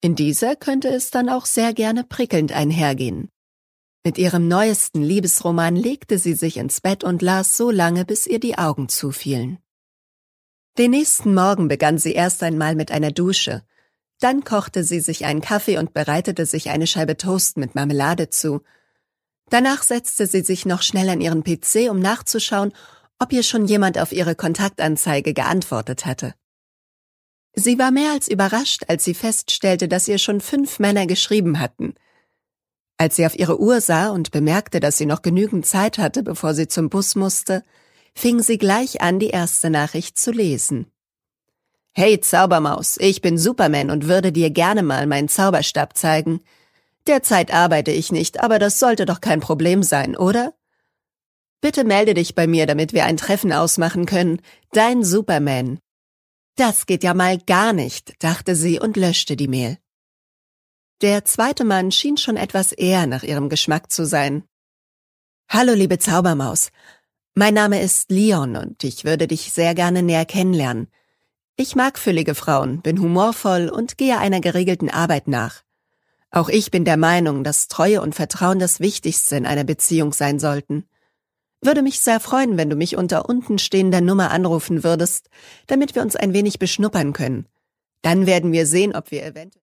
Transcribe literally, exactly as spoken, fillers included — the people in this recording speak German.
In dieser könnte es dann auch sehr gerne prickelnd einhergehen. Mit ihrem neuesten Liebesroman legte sie sich ins Bett und las so lange, bis ihr die Augen zufielen. Den nächsten Morgen begann sie erst einmal mit einer Dusche. Dann kochte sie sich einen Kaffee und bereitete sich eine Scheibe Toast mit Marmelade zu. Danach setzte sie sich noch schnell an ihren P C, um nachzuschauen, ob ihr schon jemand auf ihre Kontaktanzeige geantwortet hatte. Sie war mehr als überrascht, als sie feststellte, dass ihr schon fünf Männer geschrieben hatten. Als sie auf ihre Uhr sah und bemerkte, dass sie noch genügend Zeit hatte, bevor sie zum Bus musste, fing sie gleich an, die erste Nachricht zu lesen. »Hey Zaubermaus, ich bin Superman und würde dir gerne mal meinen Zauberstab zeigen. Derzeit arbeite ich nicht, aber das sollte doch kein Problem sein, oder? Bitte melde dich bei mir, damit wir ein Treffen ausmachen können. Dein Superman.« »Das geht ja mal gar nicht«, dachte sie und löschte die Mail. Der zweite Mann schien schon etwas eher nach ihrem Geschmack zu sein. »Hallo, liebe Zaubermaus. Mein Name ist Leon und ich würde dich sehr gerne näher kennenlernen. Ich mag füllige Frauen, bin humorvoll und gehe einer geregelten Arbeit nach. Auch ich bin der Meinung, dass Treue und Vertrauen das Wichtigste in einer Beziehung sein sollten. Würde mich sehr freuen, wenn du mich unter unten stehender Nummer anrufen würdest, damit wir uns ein wenig beschnuppern können. Dann werden wir sehen, ob wir eventuell